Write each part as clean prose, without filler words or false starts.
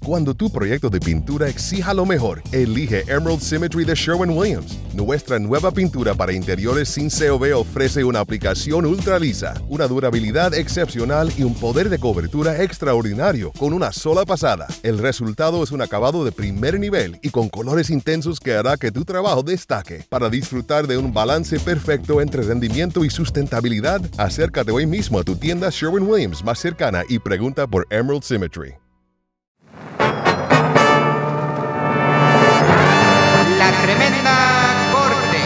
Cuando tu proyecto de pintura exija lo mejor, elige Emerald Symmetry de Sherwin-Williams. Nuestra nueva pintura para interiores sin COV ofrece una aplicación ultra lisa, una durabilidad excepcional y un poder de cobertura extraordinario con una sola pasada. El resultado es un acabado de primer nivel y con colores intensos que hará que tu trabajo destaque. Para disfrutar de un balance perfecto entre rendimiento y sustentabilidad, acércate hoy mismo a tu tienda Sherwin-Williams más cercana y pregunta por Emerald Symmetry. La Tremenda Corte.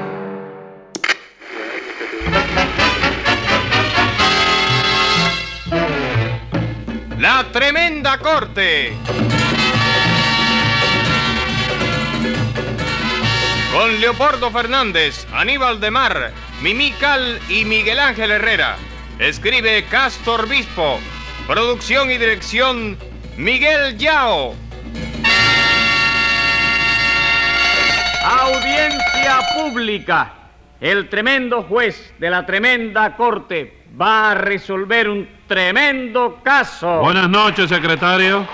La Tremenda Corte. Con Leopoldo Fernández, Aníbal de Mar, Mimí Cal y Miguel Ángel Herrera. Escribe Castor Bispo. Producción y dirección Miguel Yao. Audiencia pública. El tremendo juez de la tremenda corte va a resolver un tremendo caso. Buenas noches, secretario.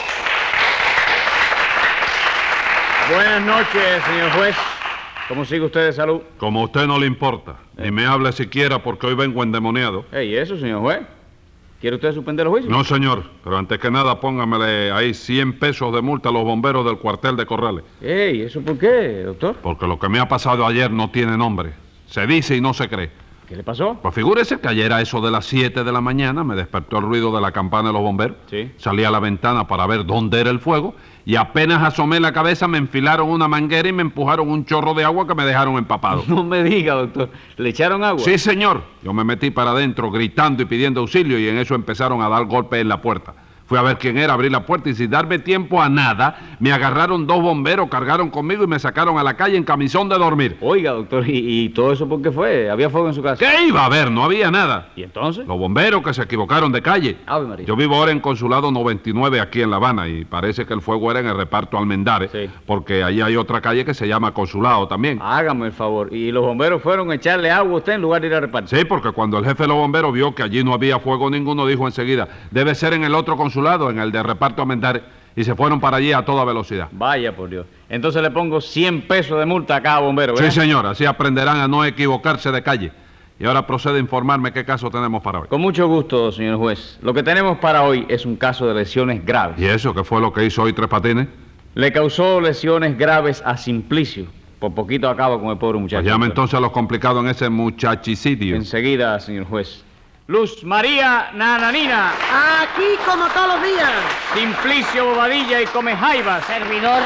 Buenas noches, señor juez. ¿Cómo sigue usted de salud? Como a usted no le importa, ni me hable siquiera porque hoy vengo endemoniado. ¿Y eso, señor juez? ¿Quiere usted suspender los juicios? No, señor, pero antes que nada póngamele ahí 100 pesos de multa a los bomberos del cuartel de Corrales. ¿Eso por qué, doctor? Porque lo que me ha pasado ayer no tiene nombre. Se dice y no se cree. ¿Qué le pasó? Pues figúrese que ayer a eso de las 7 de la mañana me despertó el ruido de la campana de los bomberos. Sí. Salí a la ventana para ver dónde era el fuego y apenas asomé la cabeza me enfilaron una manguera y me empujaron un chorro de agua que me dejaron empapado. No me diga, doctor. ¿Le echaron agua? Sí, señor. Yo me metí para adentro gritando y pidiendo auxilio y en eso empezaron a dar golpes en la puerta. Fui a ver quién era, abrí la puerta y sin darme tiempo a nada, me agarraron 2 bomberos, cargaron conmigo y me sacaron a la calle en camisón de dormir. Oiga, doctor, ¿y todo eso por qué fue? ¿Había fuego en su casa? ¿Qué iba a haber? No había nada. ¿Y entonces? Los bomberos que se equivocaron de calle. Ave María. Yo vivo ahora en Consulado 99 aquí en La Habana y parece que el fuego era en el reparto Almendares, Sí. porque ahí hay otra calle que se llama Consulado también. Hágame el favor. ¿Y los bomberos fueron a echarle agua a usted en lugar de ir a repartir? Sí, porque cuando el jefe de los bomberos vio que allí no había fuego ninguno, dijo enseguida, debe ser en el otro consulado, en el de reparto Almendares, y se fueron para allí a toda velocidad. Vaya por Dios. Entonces le pongo 100 pesos de multa a cada bombero, ¿verdad? Sí, señor, así aprenderán a no equivocarse de calle. Y ahora procede a informarme qué caso tenemos para hoy. Con mucho gusto, señor juez. Lo que tenemos para hoy es un caso de lesiones graves. ¿Y eso qué fue lo que hizo hoy Tres Patines? Le causó lesiones graves a Simplicio. Por poquito acaba con el pobre muchacho. Pues llame entonces a los complicados en ese muchachicidio. Enseguida, señor juez. Luz María Nananina. Aquí como todos los días. Simplicio Bobadilla y Come Jaivas. Servidor.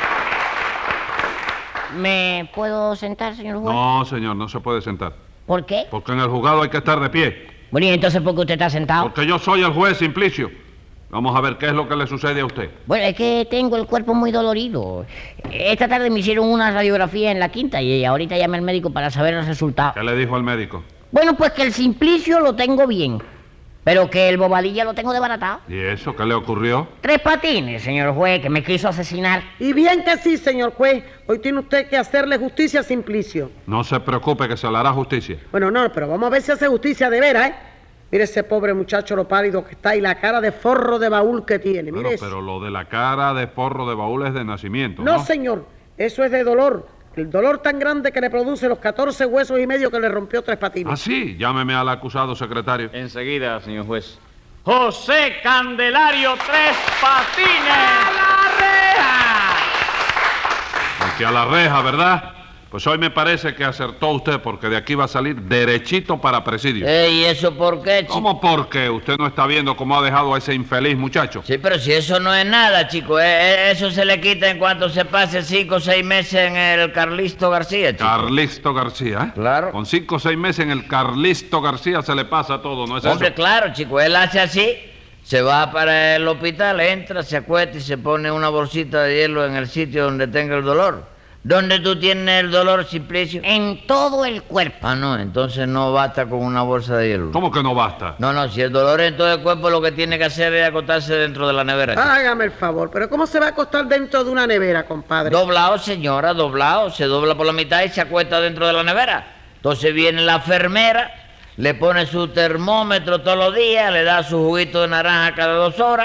¿Me puedo sentar, señor juez? No, señor, no se puede sentar. ¿Por qué? Porque en el juzgado hay que estar de pie. Bueno, ¿y entonces por qué usted está sentado? Porque yo soy el juez Simplicio. Vamos a ver qué es lo que le sucede a usted. Bueno, es que tengo el cuerpo muy dolorido. Esta tarde me hicieron una radiografía en la quinta y ahorita llamé al médico para saber el resultado. ¿Qué le dijo el médico? Bueno, pues que el Simplicio lo tengo bien, pero que el Bobadilla lo tengo desbaratado. ¿Y eso qué le ocurrió? Tres Patines, señor juez, que me quiso asesinar. Y bien que sí, señor juez. Hoy tiene usted que hacerle justicia a Simplicio. No se preocupe que se le hará justicia. Bueno, no, pero vamos a ver si hace justicia de veras, ¿eh? Mire ese pobre muchacho lo pálido que está y la cara de forro de baúl que tiene. Mire Bueno, eso. pero lo de la cara de forro de baúl es de nacimiento, No, ¿no? señor. Eso es de dolor. El dolor tan grande que le produce los 14 huesos y medio que le rompió Tres Patines. Ah, sí, llámeme al acusado, secretario. Enseguida, señor juez. José Candelario Tres Patines. ¡A la reja! Y que a la reja, ¿verdad? Pues hoy me parece que acertó usted porque de aquí va a salir derechito para presidio. ¿Y eso por qué, chico? ¿Cómo porque usted no está viendo cómo ha dejado a ese infeliz muchacho? Sí, pero si eso no es nada, chico. Eso se le quita en cuanto se pase 5 o 6 meses en el Carlisto García, chico. Carlisto García, ¿eh? Claro. Con 5 o 6 meses en el Carlisto García se le pasa todo, ¿no es Hombre, eso? claro, chico. Él hace así, se va para el hospital, entra, se acuesta y se pone una bolsita de hielo en el sitio donde tenga el dolor. ¿Dónde tú tienes el dolor, Simplicio? En todo el cuerpo. Ah, no, entonces no basta con una bolsa de hielo. ¿Cómo que no basta? No, si el dolor es en todo el cuerpo, lo que tiene que hacer es acostarse dentro de la nevera, chico. Hágame el favor, pero ¿cómo se va a acostar dentro de una nevera, compadre? Doblado, señora, doblado. Se dobla por la mitad y se acuesta dentro de la nevera. Entonces viene la enfermera, le pone su termómetro todos los días, le da su juguito de naranja cada 2 horas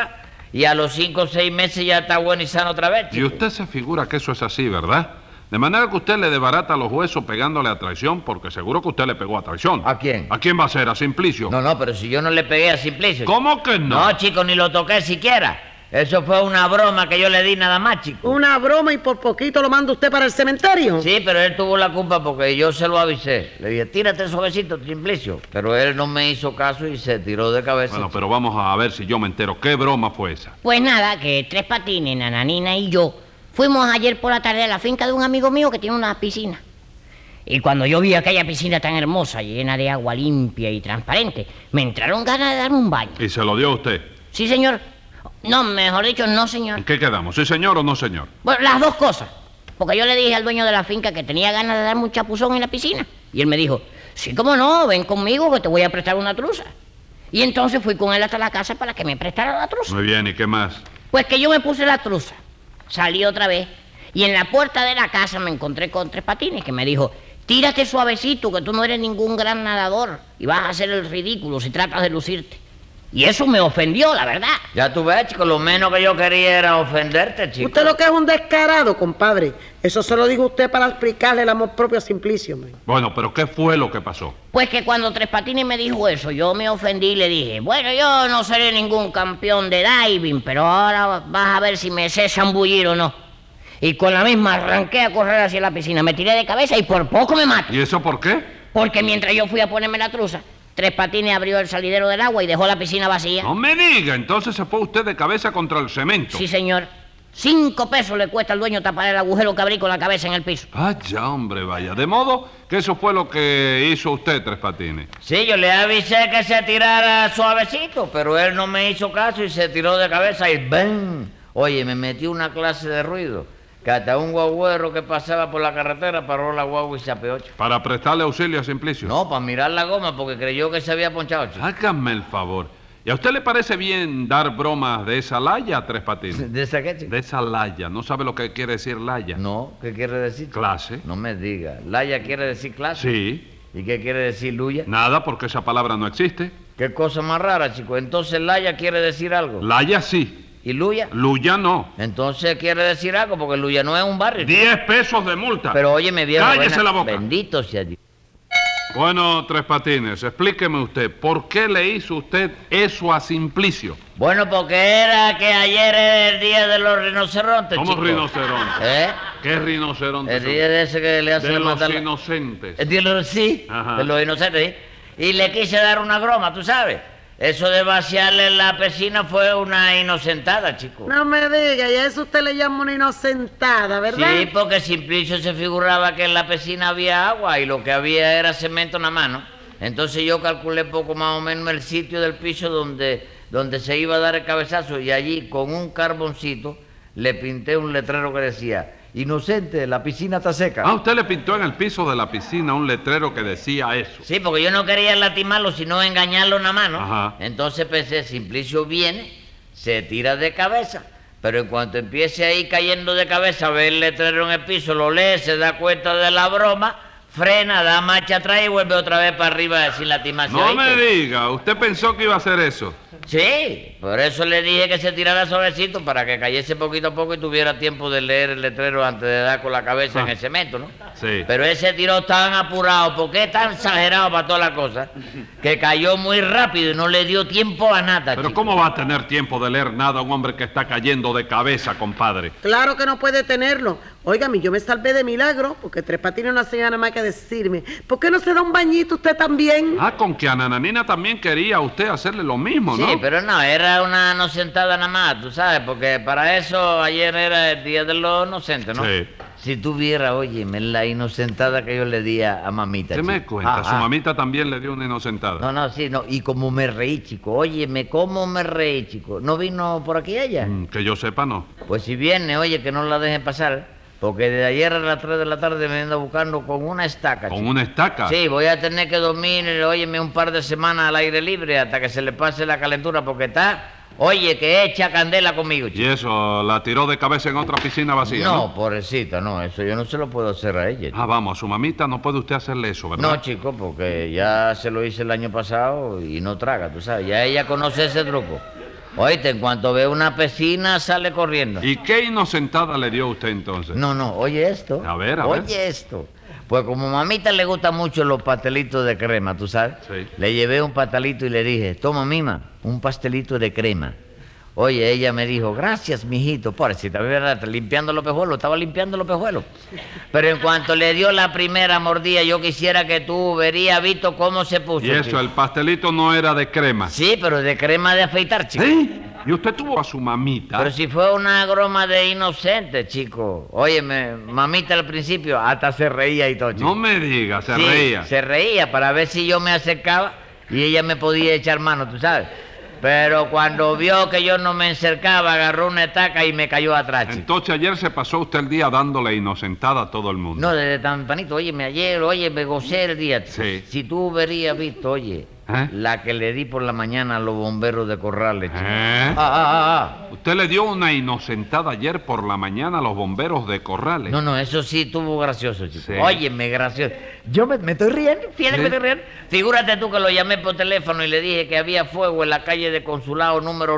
y a los 5 o 6 meses ya está bueno y sano otra vez, Y chico. usted se figura que eso es así, ¿verdad? De manera que usted le desbarata los huesos pegándole a traición, porque seguro que usted le pegó a traición. ¿A quién? ¿A quién va a ser? ¿A Simplicio? No, pero si yo no le pegué a Simplicio. ¿Cómo que no? No, chico, ni lo toqué siquiera. Eso fue una broma que yo le di nada más, chico. Una broma y por poquito lo manda usted para el cementerio. Sí, pero él tuvo la culpa porque yo se lo avisé. Le dije, tírate suavecito, Simplicio. Pero él no me hizo caso y se tiró de cabeza. Bueno, pero vamos a ver si yo me entero. ¿Qué broma fue esa? Pues nada, que Tres Patines, Nananina y yo fuimos ayer por la tarde a la finca de un amigo mío que tiene una piscina. Y cuando yo vi aquella piscina tan hermosa, llena de agua limpia y transparente, me entraron ganas de darme un baño. ¿Y se lo dio a usted? Sí, señor. No, mejor dicho, no, señor. ¿En qué quedamos? ¿Sí, señor o no, señor? Bueno, las dos cosas. Porque yo le dije al dueño de la finca que tenía ganas de darme un chapuzón en la piscina. Y él me dijo, sí, cómo no, ven conmigo que te voy a prestar una truza. Y entonces fui con él hasta la casa para que me prestara la truza. Muy bien, ¿y qué más? Pues que yo me puse la truza, salí otra vez y en la puerta de la casa me encontré con Tres Patines que me dijo, tírate suavecito que tú no eres ningún gran nadador y vas a hacer el ridículo si tratas de lucirte. Y eso me ofendió, la verdad. Ya tú ves, chico, lo menos que yo quería era ofenderte, chico. Usted lo que es un descarado, compadre. Eso se lo dijo usted para explicarle el amor propio a Simplicio, man. Bueno, pero ¿qué fue lo que pasó? Pues que cuando Tres Patines me dijo eso, yo me ofendí y le dije, bueno, yo no seré ningún campeón de diving, pero ahora vas a ver si me sé zambullir o no. Y con la misma arranqué a correr hacia la piscina, me tiré de cabeza y por poco me mato. ¿Y eso por qué? Porque mientras yo fui a ponerme la truza, Tres Patines abrió el salidero del agua y dejó la piscina vacía. No me diga, entonces se fue usted de cabeza contra el cemento. Sí, señor. 5 pesos le cuesta al dueño tapar el agujero que abrí con la cabeza en el piso. Vaya, hombre, vaya. De modo que eso fue lo que hizo usted, Tres Patines. Sí, yo le avisé que se tirara suavecito, pero él no me hizo caso y se tiró de cabeza y ¡bam! Oye, me metió una clase de ruido, que hasta un guagüero que pasaba por la carretera paró la guagua y se apeó. Para prestarle auxilio a Simplicio. No, para mirar la goma, porque creyó que se había ponchado, chico. Hágame el favor. ¿Y a usted le parece bien dar bromas de esa laya, Tres Patines? ¿De esa qué, chico? De esa laya. ¿No sabe lo que quiere decir laya? No, ¿qué quiere decir? Clase. No me diga. ¿Laya quiere decir clase? Sí. ¿Y qué quiere decir luya? Nada, porque esa palabra no existe. Qué cosa más rara, chico. Entonces laya quiere decir algo. Laya sí. ¿Y luya? Luya no. Entonces quiere decir algo, porque luya no es un barrio. 10 pesos de multa. Pero óyeme bien. Cállese la boca. Bendito sea Dios. Bueno, Tres Patines, explíqueme usted, ¿por qué le hizo usted eso a Simplicio? Bueno, porque era que ayer era el día de los rinocerontes, ¿Cómo chico. rinoceronte? ¿Eh? ¿Qué rinoceronte? El día de ese que le hacen De los matar la- inocentes. El día de los... Sí, Ajá. de los inocentes, ¿sí? Y le quise dar una broma, tú sabes. Eso de vaciarle la piscina fue una inocentada, chico. No me diga, y a eso usted le llama una inocentada, ¿verdad? Sí, porque Simplicio se figuraba que en la piscina había agua y lo que había era cemento en la mano. Entonces yo calculé poco más o menos el sitio del piso donde se iba a dar el cabezazo y allí con un carboncito le pinté un letrero que decía, inocente, la piscina está seca. Ah, usted le pintó en el piso de la piscina un letrero que decía eso. Sí, porque yo no quería lastimarlo, sino engañarlo nada más, ¿no? Ajá. Entonces pensé, Simplicio viene, se tira de cabeza, pero en cuanto empiece ahí cayendo de cabeza, ve el letrero en el piso, lo lee, se da cuenta de la broma, frena, da marcha atrás y vuelve otra vez para arriba sin lastimarse. No ¿oíste? me diga, usted pensó que iba a hacer eso. Sí, por eso le dije que se tirara suavecito para que cayese poquito a poco y tuviera tiempo de leer el letrero antes de dar con la cabeza en el cemento, ¿no? Sí. Pero ese tiró tan apurado, porque es tan exagerado para todas las cosas, que cayó muy rápido y no le dio tiempo a nada, Pero chico. ¿cómo va a tener tiempo de leer nada a un hombre que está cayendo de cabeza, compadre? Claro que no puede tenerlo. Óigame, yo me salvé de milagro porque Tres Patines no hacía nada más que decirme, ¿por qué no se da un bañito usted también? Ah, con que a Nananina también quería usted hacerle lo mismo, ¿no? Sí, pero no, era una no sentada nada más, tú sabes, porque para eso ayer era el día de los inocentes, ¿no? Sí. Si tú vieras, óyeme, la inocentada que yo le di a mamita. ¿Qué me chico. cuenta? Ah, Su ah. mamita también le dio una inocentada. No, sí, no, y como me reí, chico, óyeme, cómo me reí, chico. ¿No vino por aquí ella? Que yo sepa, no. Pues si viene, oye, que no la dejen pasar, porque de ayer a las 3 de la tarde me anda buscando con una estaca, ¿Con chico. una estaca? Sí, voy a tener que dormir, óyeme, un par de semanas al aire libre hasta que se le pase la calentura, porque está, oye, que echa candela conmigo, ¿Y chico. eso la tiró de cabeza en otra piscina vacía, No, no? pobrecita, no, eso yo no se lo puedo hacer a ella. Ah, vamos, a su mamita no puede usted hacerle eso, ¿verdad? No, chico, porque ya se lo hice el año pasado y no traga, tú sabes, ya ella conoce ese truco. Oíste, en cuanto ve una piscina, sale corriendo. ¿Y qué inocentada le dio usted entonces? No, oye esto. A ver. Oye esto. Pues como a mamita le gustan mucho los pastelitos de crema, ¿tú sabes? Sí. Le llevé un pastelito y le dije, toma, mima, un pastelito de crema. Oye, ella me dijo, gracias, mijito. Pobrecita, ¿verdad? Limpiando los pejuelos, estaba limpiando los pejuelos. Pero en cuanto le dio la primera mordida, yo quisiera que tú hubieras visto cómo se puso. Y eso, chico. el pastelito no era de crema. Sí, pero de crema de afeitar, chico. ¿Sí? ¿Y usted tuvo a su mamita? Pero si fue una broma de inocente, chico. Óyeme, mamita al principio hasta se reía y todo, chico. No me diga, se Sí, reía. se reía para ver si yo me acercaba y ella me podía echar mano, tú sabes. Pero cuando vio que yo no me acercaba, agarró una estaca y me cayó atrás, chico. Entonces ayer se pasó usted el día dándole inocentada a todo el mundo. No, desde tempranito, óyeme, ayer, me gocé el día. Sí. Si tú hubieras visto, oye, la que le di por la mañana a los bomberos de Corrales, chico. Usted le dio una inocentada ayer por la mañana a los bomberos de Corrales. No, eso sí estuvo gracioso, chico. Sí. Óyeme, gracioso. Yo me estoy riendo, fíjate ¿Sí? que me estoy riendo. Figúrate tú que lo llamé por teléfono y le dije que había fuego en la calle de Consulado número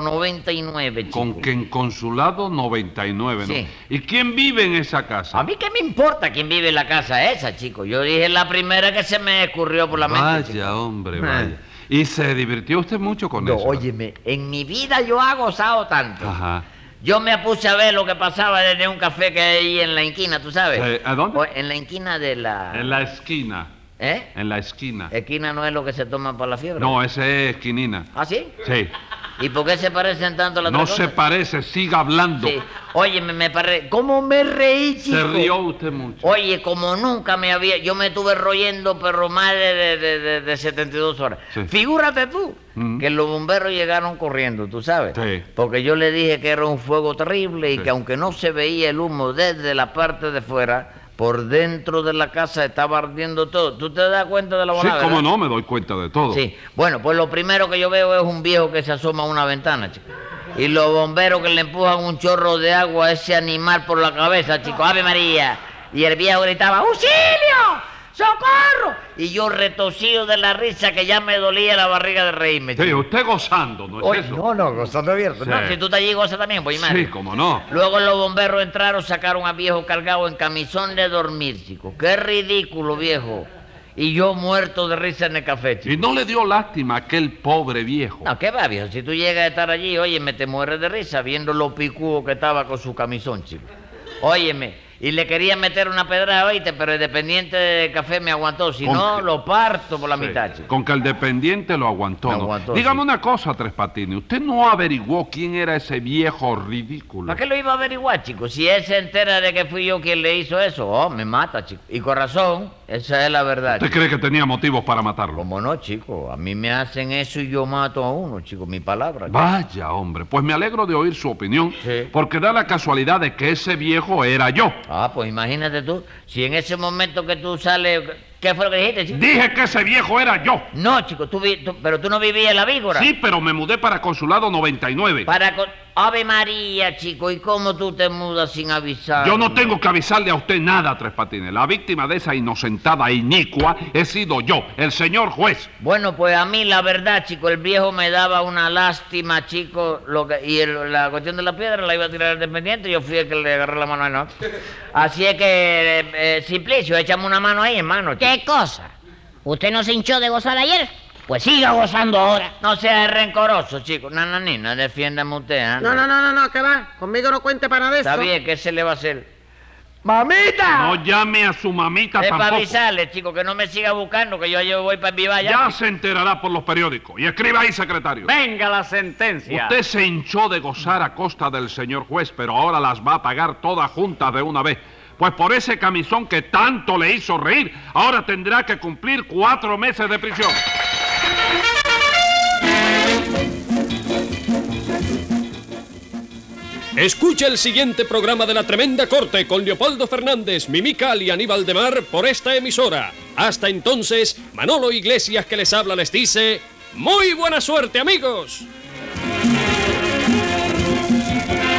99, chico. Con que en Consulado 99, ¿no? Sí. ¿Y quién vive en esa casa? A mí qué me importa quién vive en la casa esa, chico. Yo dije la primera que se me escurrió por la mente, chico. Vaya, hombre, vaya. ¿Y se divirtió usted mucho con No, eso? óyeme, en mi vida yo he gozado tanto. Ajá. Yo me puse a ver lo que pasaba desde un café que hay ahí en la esquina, ¿tú sabes? ¿A dónde? En la esquina de la... En la esquina. ¿Eh? En la esquina. Esquina no es lo que se toma para la fiebre. No, ese es esquinina. ¿Ah, sí? Sí. ¿Y por qué se parecen tanto las No dos se cosas? parece, siga hablando. Sí. Oye, me paré. ¿Cómo me reí, chico? Se rió usted mucho. Oye, como nunca me había... Yo me estuve royendo, pero más de 72 horas. Sí. Figúrate tú, Mm. que los bomberos llegaron corriendo, ¿tú sabes? Sí. Porque yo le dije que era un fuego terrible y Sí. que aunque no se veía el humo desde la parte de fuera, por dentro de la casa estaba ardiendo todo. ¿Tú te das cuenta de la Sí, volada, cómo verdad? no, me doy cuenta de todo. Sí. Bueno, pues lo primero que yo veo es un viejo que se asoma a una ventana, chico. Y los bomberos que le empujan un chorro de agua a ese animal por la cabeza, chico. ¡Ave María! Y el viejo gritaba, ¡auxilio! ¡Socorro! Y yo retosido de la risa que ya me dolía la barriga de reírme, Sí, chico. usted gozando, ¿no es Oye, eso? no, gozando abierto. Sí. No, si tú te allí gozas también, pues madre. Sí, cómo no. Luego los bomberos entraron, sacaron a viejo cargado en camisón de dormir, chico. ¡Qué ridículo, viejo! Y yo muerto de risa en el café, chico. ¿Y no le dio lástima a aquel pobre viejo? No, ¿qué va, viejo? Si tú llegas a estar allí, óyeme, te mueres de risa viendo lo picudo que estaba con su camisón, chico. Óyeme, y le quería meter una pedrada, oíste, pero el dependiente de café me aguantó. Si ¿Con no, qué? lo parto por la Sí, mitad, chico. con que el dependiente lo aguantó, Me ¿no? aguantó, Dígame sí. una cosa, Tres Patines. ¿Usted no averiguó quién era ese viejo ridículo? ¿Para qué lo iba a averiguar, chico? Si él se entera de que fui yo quien le hizo eso, me mata, chico. Y con razón, esa es la verdad, ¿Usted chico. cree que tenía motivos para matarlo? ¿Cómo no, chico? A mí me hacen eso y yo mato a uno, chico. Mi palabra, chico. Vaya, hombre. Pues me alegro de oír su opinión, Sí. porque da la casualidad de que ese viejo era yo. Ah, pues imagínate tú, si en ese momento que tú sales... ¿Qué fue lo que dijiste, chico? Dije que ese viejo era yo. No, chico, pero tú no vivías en la Vígora. Sí, pero me mudé para Consulado 99. Ave María, chico, ¿y cómo tú te mudas sin avisar? Yo no tengo que avisarle a usted nada, Tres Patines. La víctima de esa inocentada inicua he sido yo, el señor juez. Bueno, pues a mí la verdad, chico, el viejo me daba una lástima, chico, la cuestión de la piedra la iba a tirar al dependiente y yo fui el que le agarré la mano a él, ¿no? Así es que, Simplicio, échame una mano ahí, hermano. Chico. ¿Qué cosa? ¿Usted no se hinchó de gozar ayer? Pues siga gozando ahora. No seas rencoroso, chico. Nananina, defiéndame usted, ¿eh? No, ¿qué va? Conmigo no cuente para nada de eso. Está bien, ¿qué se le va a hacer? ¡Mamita! No llame a su mamita Es para tampoco. avisarle, chico, que no me siga buscando, que yo voy para mi valla. Ya se enterará por los periódicos. Y escriba ahí, secretario. Venga la sentencia. Usted se hinchó de gozar a costa del señor juez, pero ahora las va a pagar todas juntas de una vez. Pues por ese camisón que tanto le hizo reír, ahora tendrá que cumplir 4 meses de prisión. Escucha el siguiente programa de La Tremenda Corte con Leopoldo Fernández, Mimical y Aníbal de Mar por esta emisora. Hasta entonces, Manolo Iglesias que les habla les dice... ¡Muy buena suerte, amigos!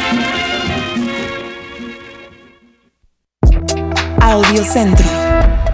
Audiocentro.